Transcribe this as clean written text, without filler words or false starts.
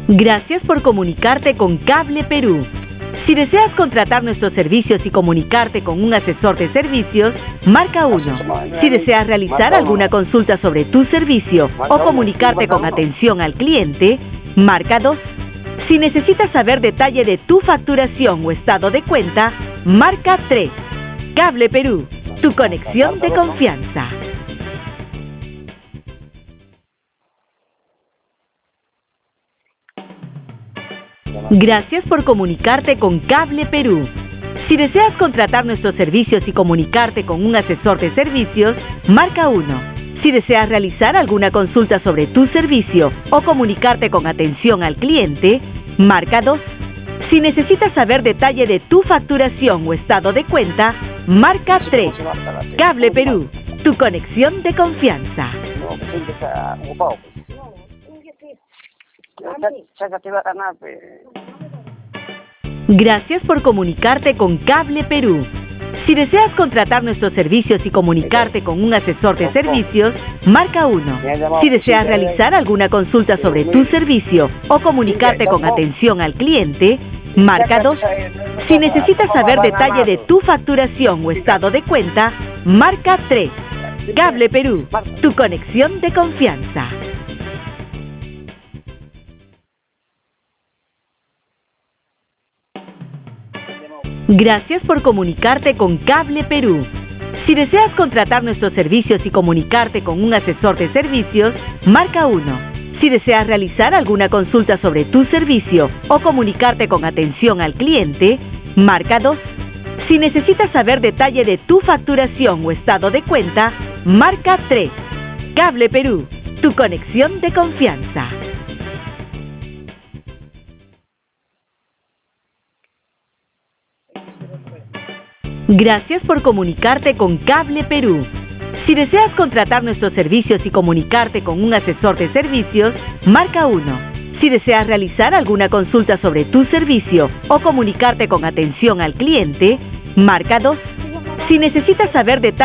Gracias por comunicarte con Cable Perú. Si deseas contratar nuestros servicios y comunicarte con un asesor de servicios, marca 1. Si deseas realizar alguna consulta sobre tu servicio o comunicarte con atención al cliente, marca 2. Si necesitas saber detalle de tu facturación o estado de cuenta, marca 3. Cable Perú, tu conexión de confianza. Gracias por comunicarte con Cable Perú. Si deseas contratar nuestros servicios y comunicarte con un asesor de servicios, marca 1. Si deseas realizar alguna consulta sobre tu servicio o comunicarte con atención al cliente, marca 2. Si necesitas saber detalle de tu facturación o estado de cuenta, marca 3. Cable Perú, tu conexión de confianza. Gracias por comunicarte con Cable Perú. Si deseas contratar nuestros servicios y comunicarte con un asesor de servicios, marca 1. Si deseas realizar alguna consulta sobre tu servicio o comunicarte con atención al cliente, marca 2. Si necesitas saber detalle de tu facturación o estado de cuenta, marca 3. Cable Perú, tu conexión de confianza. Gracias por comunicarte con Cable Perú. Si deseas contratar nuestros servicios y comunicarte con un asesor de servicios, marca 1. Si deseas realizar alguna consulta sobre tu servicio o comunicarte con atención al cliente, marca 2. Si necesitas saber detalle de tu facturación o estado de cuenta, marca 3. Cable Perú, tu conexión de confianza. Gracias por comunicarte con Cable Perú. Si deseas contratar nuestros servicios y comunicarte con un asesor de servicios, marca 1. Si deseas realizar alguna consulta sobre tu servicio o comunicarte con atención al cliente, marca 2. Si necesitas saber detalles